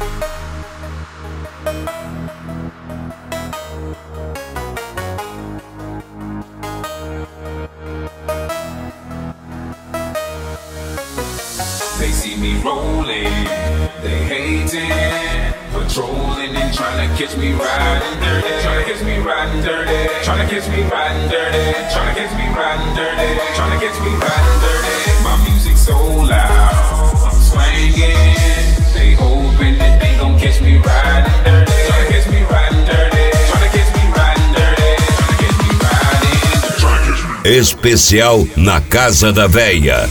They see me rolling, they hating, patrolling and trying to catch me riding dirty, trying to catch me riding dirty, trying to catch me riding dirty, trying to catch me riding dirty, trying to catch me riding dirty. My music's so loud, I'm swinging, they hoping that they gon' catch me riding dirty, trying to catch me riding dirty, trying to catch me riding dirty, trying to catch me riding dirty. Especial na Casa da Véia.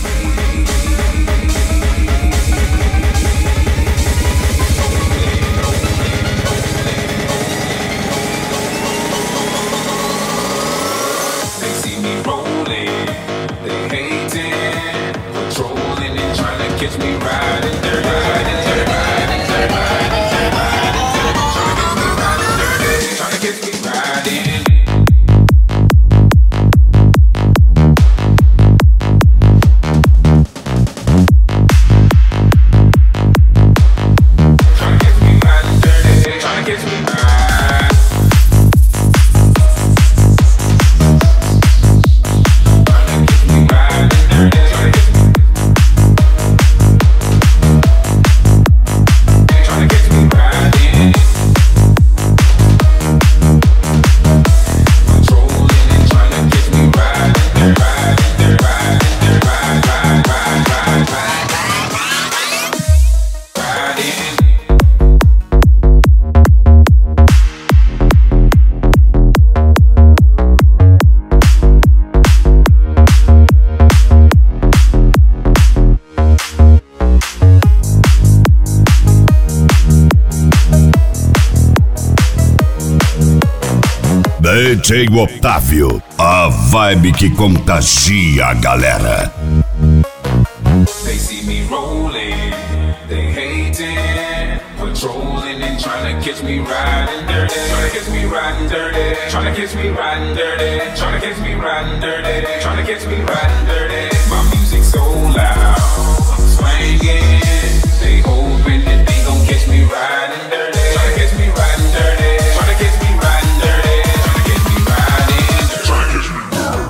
DJ Otávio, a vibe que contagia a galera. They see me rolling, they hating, patrolling and trying to catch me riding dirty, trying to catch me riding dirty, trying to catch me riding dirty, trying to catch me riding dirty, trying to catch me riding dirty. My music's so loud, I'm swinging, they hoping that they gon' catch me riding dirty, trying to catch me riding dirty, trying to catch me riding dirty, trying to catch me riding dirty, trying to catch me.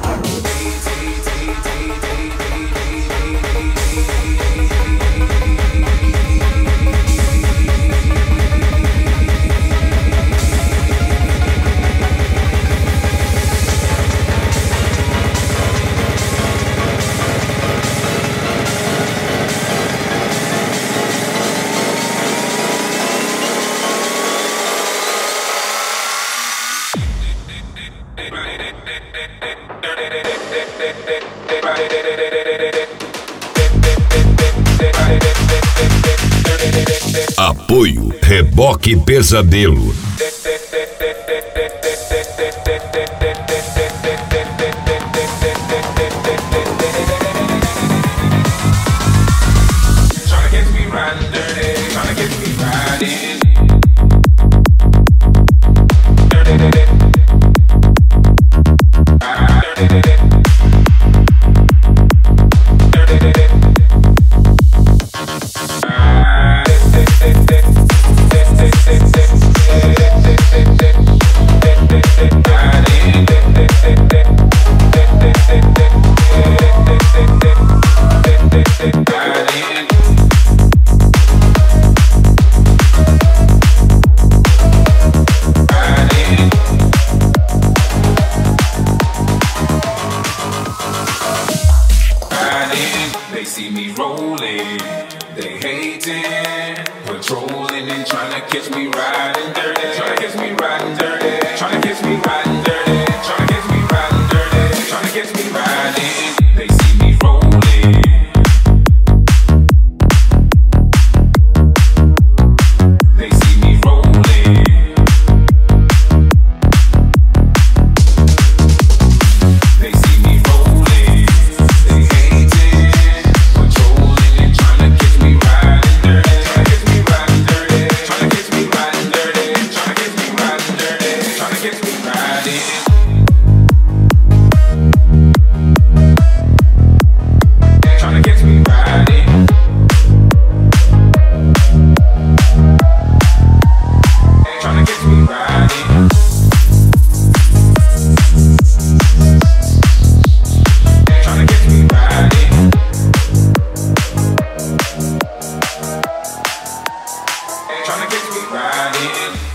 Apoio Reboque Pesadelo. They see me rolling, they hating, patrolling and trying to catch me riding dirty, trying to catch me riding dirty, trying to catch me riding dirty, trying to catch me riding dirty, trying to catch me riding. They see me rolling. They see me rolling. They see me rolling. They hating, patrolling and trying to catch me riding dirty, trying to catch me riding dirty, trying to catch me riding dirty, trying to catch me riding dirty, trying to catch me riding. me riding.